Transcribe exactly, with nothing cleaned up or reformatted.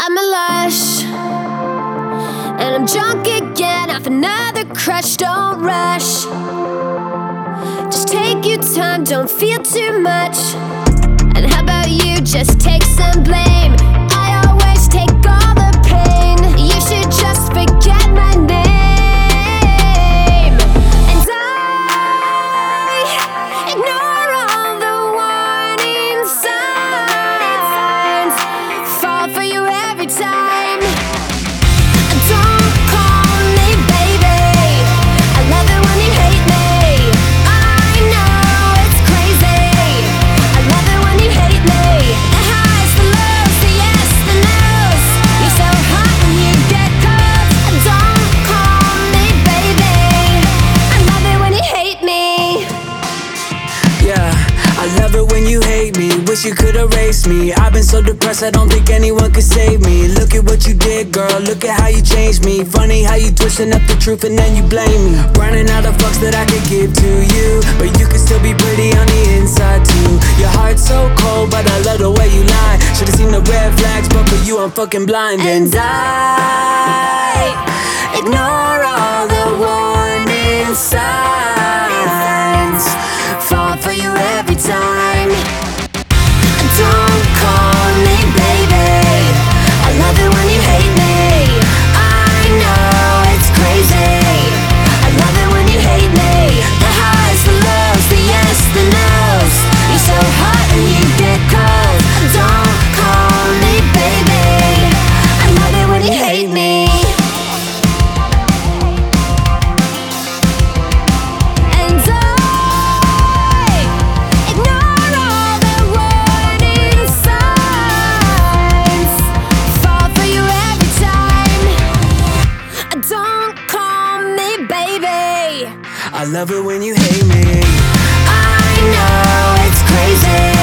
I'm a lush, and I'm drunk again off another crush. Don't rush, just take your time, don't feel too much. And how about you just take some blame? I always take all the pain. You should just forget my name. And I ignore all the warning signs, fall for you every time. Don't call me baby, I love it when you hate me. I know it's crazy, I love it when you hate me. The highs, the lows, the yes, the no's. You're so hot when you get cold. Don't call me baby, I love it when you hate me. Yeah, I love it when you hate me. Wish you could erase me. I've been so depressed, I don't think anyone could save me. Look at what you did, girl, look at how you changed me. Funny how you twisting up the truth and then you blame me. Running out of fucks that I could give to you, but you can still be pretty on the inside too. Your heart's so cold, but I love the way you lie. Should've seen the red flags, but for you I'm fucking blind. And I ignore all the warning signs, fall for you every time. Don't call me baby, I love it when you hate me. I know it's crazy, I love it when you hate me. The highs, the lows, the yes, the no's. You're so hot and you get cold. Don't call me baby, I love it when you hate me. And I ignore all the warning signs, fall for you every time. Don't call me baby, I love it when you hate me. I know it's crazy.